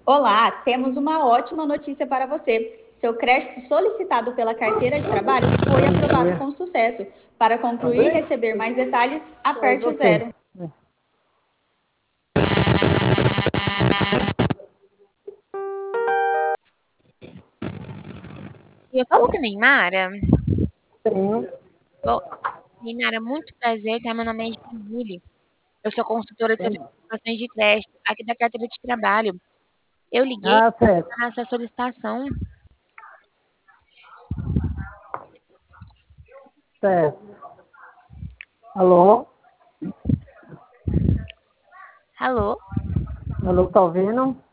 Olá, temos uma ótima notícia para você. Seu crédito solicitado pela carteira de trabalho foi aprovado com sucesso. Para concluir e receber mais detalhes, aperte o zero. Eu falo com a Neymara. Sim. Bom, Neymara, muito prazer, tá? Meu nome é Julie. Eu sou consultora de solicitações de crédito aqui da carteira de trabalho. Eu liguei Ah, certo, para essa solicitação. certo. Alô? Alô? Alô, tá ouvindo?